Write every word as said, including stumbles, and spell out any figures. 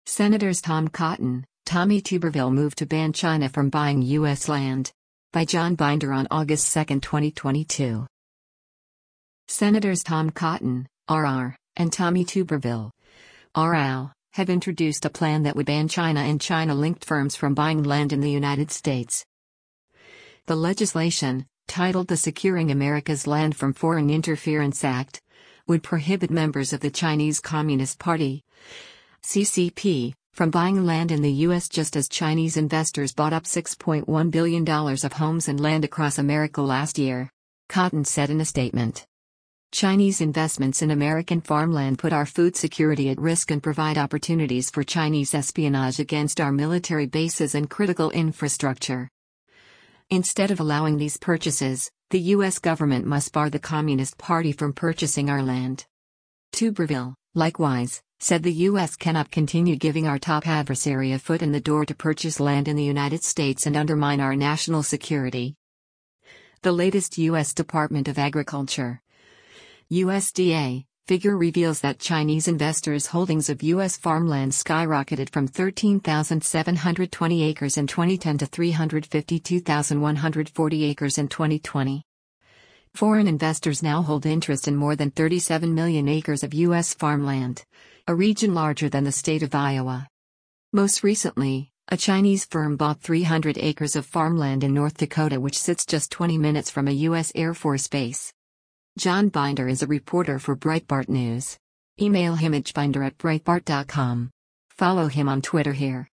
Senators Tom Cotton, Tommy Tuberville move to ban China from buying U S land. By John Binder on August second, twenty twenty-two. Senators Tom Cotton, R R, and Tommy Tuberville, R L, have introduced a plan that would ban China and China-linked firms from buying land in the United States. The legislation, titled the Securing America's Land from Foreign Interference Act, would prohibit members of the Chinese Communist Party, C C P, from buying land in the U S just as Chinese investors bought up six point one billion dollars of homes and land across America last year, Cotton said in a statement. Chinese investments in American farmland put our food security at risk and provide opportunities for Chinese espionage against our military bases and critical infrastructure. Instead of allowing these purchases, the U S government must bar the Communist Party from purchasing our land. Tuberville, likewise, said the U S cannot continue giving our top adversary a foot in the door to purchase land in the United States and undermine our national security. The latest U S Department of Agriculture U S D A figure reveals that Chinese investors' holdings of U S farmland skyrocketed from thirteen thousand seven hundred twenty acres in twenty ten to three hundred fifty-two thousand one hundred forty acres in twenty twenty. Foreign investors now hold interest in more than thirty-seven million acres of U S farmland, a region larger than the state of Iowa. Most recently, a Chinese firm bought three hundred acres of farmland in North Dakota, which sits just twenty minutes from a U S Air Force base. John Binder is a reporter for Breitbart News. Email him at binder at breitbart dot com. Follow him on Twitter here.